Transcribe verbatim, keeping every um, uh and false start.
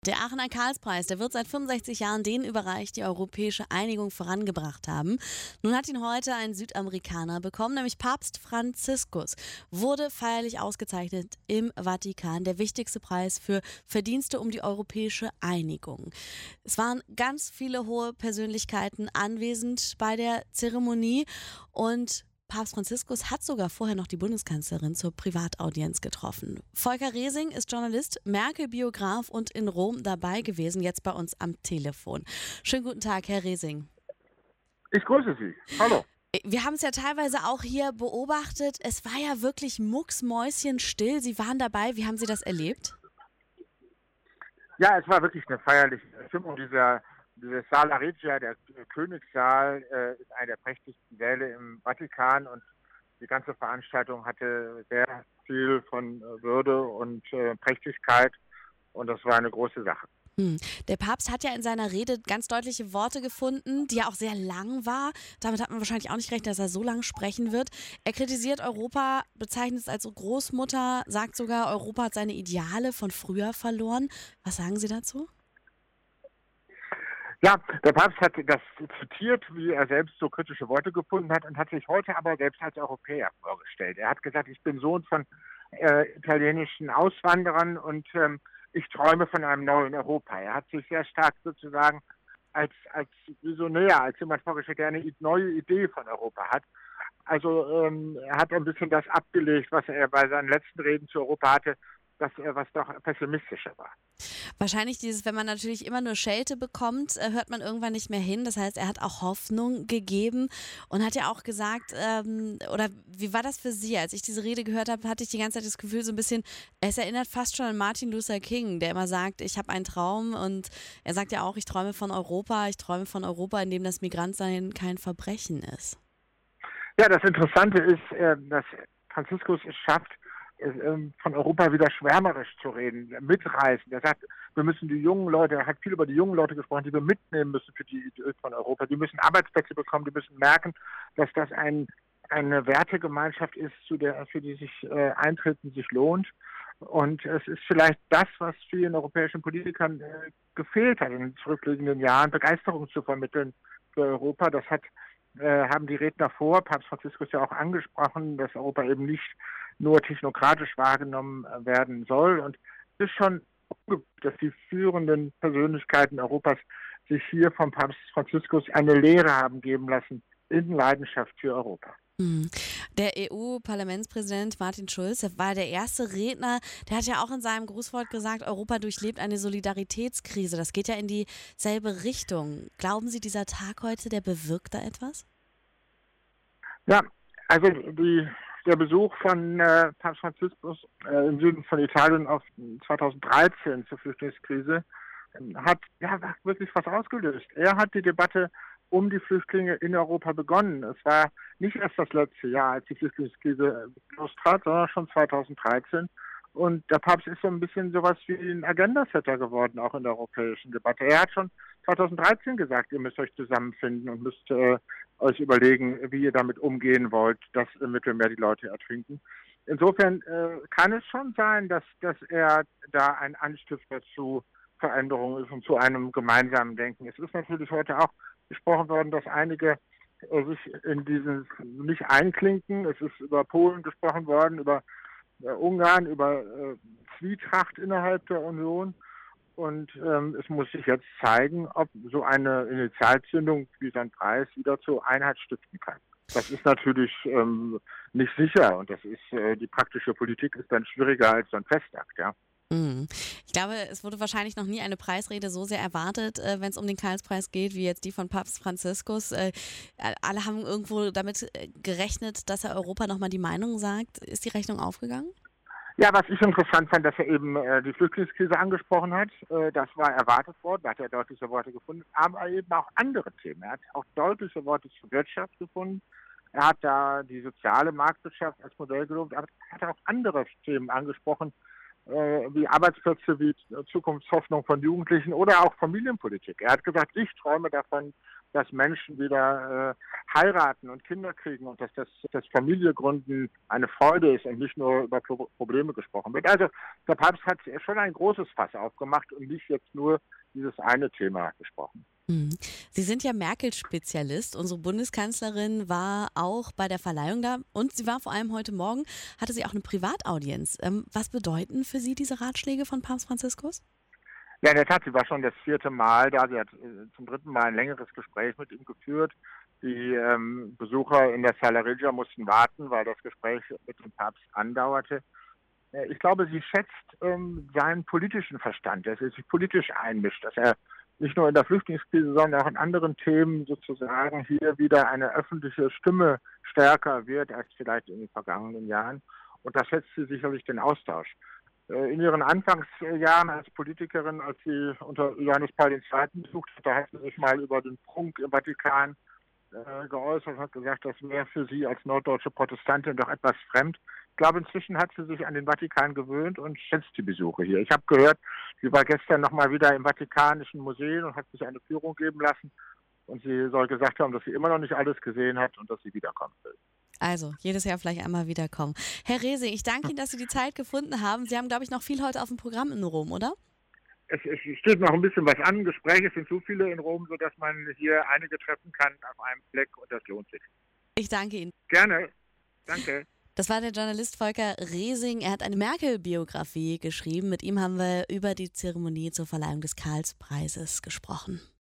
Der Aachener Karlspreis, der wird seit fünfundsechzig Jahren denen überreicht, die europäische Einigung vorangebracht haben. Nun hat ihn heute ein Südamerikaner bekommen, nämlich Papst Franziskus. Wurde feierlich ausgezeichnet im Vatikan, der wichtigste Preis für Verdienste um die europäische Einigung. Es waren ganz viele hohe Persönlichkeiten anwesend bei der Zeremonie und Papst Franziskus hat sogar vorher noch die Bundeskanzlerin zur Privataudienz getroffen. Volker Resing ist Journalist, Merkel-Biograf und in Rom dabei gewesen, jetzt bei uns am Telefon. Schönen guten Tag, Herr Resing. Ich grüße Sie. Hallo. Wir haben es ja teilweise auch hier beobachtet. Es war ja wirklich mucksmäuschenstill. Sie waren dabei. Wie haben Sie das erlebt? Ja, es war wirklich eine feierliche Stimmung. Dieser Dieses Sala Regia, der Königssaal, äh, ist einer der prächtigsten Säle im Vatikan und die ganze Veranstaltung hatte sehr viel von äh, Würde und äh, Prächtigkeit und das war eine große Sache. Hm. Der Papst hat ja in seiner Rede ganz deutliche Worte gefunden, die ja auch sehr lang war. Damit hat man wahrscheinlich auch nicht gerechnet, dass er so lang sprechen wird. Er kritisiert Europa, bezeichnet es als Großmutter, sagt sogar, Europa hat seine Ideale von früher verloren. Was sagen Sie dazu? Ja, der Papst hat das zitiert, wie er selbst so kritische Worte gefunden hat und hat sich heute aber selbst als Europäer vorgestellt. Er hat gesagt, ich bin Sohn von äh, italienischen Auswanderern und ähm, ich träume von einem neuen Europa. Er hat sich sehr stark sozusagen als, als Visionär, als jemand vorgestellt, der eine neue Idee von Europa hat. Also ähm, er hat ein bisschen das abgelegt, was er bei seinen letzten Reden zu Europa hatte, dass er was doch pessimistischer war. Wahrscheinlich dieses, wenn man natürlich immer nur Schelte bekommt, hört man irgendwann nicht mehr hin. Das heißt, er hat auch Hoffnung gegeben und hat ja auch gesagt, ähm, oder wie war das für Sie? Als ich diese Rede gehört habe, hatte ich die ganze Zeit das Gefühl so ein bisschen, es erinnert fast schon an Martin Luther King, der immer sagt, ich habe einen Traum und er sagt ja auch, ich träume von Europa, ich träume von Europa, in dem das Migrantsein kein Verbrechen ist. Ja, das Interessante ist, äh, dass Franziskus es schafft, von Europa wieder schwärmerisch zu reden, mitreißen. Er sagt, wir müssen die jungen Leute, er hat viel über die jungen Leute gesprochen, die wir mitnehmen müssen für die Idee von Europa. Die müssen Arbeitsplätze bekommen, die müssen merken, dass das ein, eine Wertegemeinschaft ist, zu der, für die sich äh, Eintreten sich lohnt. Und es ist vielleicht das, was vielen europäischen Politikern äh, gefehlt hat in den zurückliegenden Jahren, Begeisterung zu vermitteln für Europa. Das hat äh, haben die Redner vor, Papst Franziskus ja auch angesprochen, dass Europa eben nicht nur technokratisch wahrgenommen werden soll. Und es ist schon ungewöhnlich, dass die führenden Persönlichkeiten Europas sich hier vom Papst Franziskus eine Lehre haben geben lassen in Leidenschaft für Europa. Der E U-Parlamentspräsident Martin Schulz, der war der erste Redner, der hat ja auch in seinem Grußwort gesagt, Europa durchlebt eine Solidaritätskrise. Das geht ja in dieselbe Richtung. Glauben Sie, dieser Tag heute, der bewirkt da etwas? Ja, also die Der Besuch von äh, Papst Franziskus äh, im Süden von Italien auf zweitausenddreizehn zur Flüchtlingskrise äh, hat ja wirklich was ausgelöst. Er hat die Debatte um die Flüchtlinge in Europa begonnen. Es war nicht erst das letzte Jahr, als die Flüchtlingskrise lostrat, sondern schon zweitausenddreizehn. Und der Papst ist so ein bisschen sowas wie ein Agendasetter geworden, auch in der europäischen Debatte. Er hat schon zweitausenddreizehn gesagt, ihr müsst euch zusammenfinden und müsst äh, euch überlegen, wie ihr damit umgehen wollt, dass im Mittelmeer die Leute ertrinken. Insofern äh, kann es schon sein, dass, dass er da ein Anstifter zu Veränderungen ist und zu einem gemeinsamen Denken. Es ist natürlich heute auch gesprochen worden, dass einige äh, sich in diesen nicht einklinken. Es ist über Polen gesprochen worden, über äh, Ungarn, über äh, Zwietracht innerhalb der Union. Und ähm, es muss sich jetzt zeigen, ob so eine Initialzündung wie sein Preis wieder zur Einheit stiften kann. Das ist natürlich ähm, nicht sicher und das ist äh, die praktische Politik ist dann schwieriger als so ein Festakt, ja. Ich glaube, es wurde wahrscheinlich noch nie eine Preisrede so sehr erwartet, äh, wenn es um den Karlspreis geht, wie jetzt die von Papst Franziskus. Äh, alle haben irgendwo damit gerechnet, dass er Europa nochmal die Meinung sagt. Ist die Rechnung aufgegangen? Ja, was ich interessant fand, dass er eben äh, die Flüchtlingskrise angesprochen hat. Äh, das war erwartet worden, da hat er deutliche Worte gefunden, aber eben auch andere Themen. Er hat auch deutliche Worte zur Wirtschaft gefunden. Er hat da die soziale Marktwirtschaft als Modell gelobt, aber er hat auch andere Themen angesprochen, äh, wie Arbeitsplätze, wie Zukunftshoffnung von Jugendlichen oder auch Familienpolitik. Er hat gesagt, ich träume davon, dass Menschen wieder äh, heiraten und Kinder kriegen und dass das, das Familiengründen eine Freude ist und nicht nur über Pro- Probleme gesprochen wird. Also der Papst hat schon ein großes Fass aufgemacht und nicht jetzt nur dieses eine Thema besprochen. Mhm. Sie sind ja Merkel-Spezialist. Unsere Bundeskanzlerin war auch bei der Verleihung da und sie war vor allem heute Morgen, hatte sie auch eine Privataudienz. Ähm, was bedeuten für Sie diese Ratschläge von Papst Franziskus? Ja, in der Tat, sie war schon das vierte Mal da. Sie hat äh, zum dritten Mal ein längeres Gespräch mit ihm geführt. Die ähm, Besucher in der Sala Regia mussten warten, weil das Gespräch mit dem Papst andauerte. Äh, ich glaube, sie schätzt ähm, seinen politischen Verstand, dass er sich politisch einmischt, dass er nicht nur in der Flüchtlingskrise, sondern auch in anderen Themen sozusagen hier wieder eine öffentliche Stimme stärker wird als vielleicht in den vergangenen Jahren. Und da schätzt sie sicherlich den Austausch. In ihren Anfangsjahren als Politikerin, als sie unter Johannes Paul der Zweite besucht hat, da hat sie sich mal über den Prunk im Vatikan äh, geäußert und hat gesagt, das wäre für sie als norddeutsche Protestantin doch etwas fremd. Ich glaube, inzwischen hat sie sich an den Vatikan gewöhnt und schätzt die Besuche hier. Ich habe gehört, sie war gestern noch mal wieder im Vatikanischen Museum und hat sich eine Führung geben lassen. Und sie soll gesagt haben, dass sie immer noch nicht alles gesehen hat und dass sie wiederkommen will. Also, jedes Jahr vielleicht einmal wiederkommen. Herr Resing, ich danke Ihnen, dass Sie die Zeit gefunden haben. Sie haben, glaube ich, noch viel heute auf dem Programm in Rom, oder? Es, es steht noch ein bisschen was an. Gespräche sind so viele in Rom, sodass man hier einige treffen kann auf einem Fleck und das lohnt sich. Ich danke Ihnen. Gerne. Danke. Das war der Journalist Volker Resing. Er hat eine Merkel-Biografie geschrieben. Mit ihm haben wir über die Zeremonie zur Verleihung des Karlspreises gesprochen.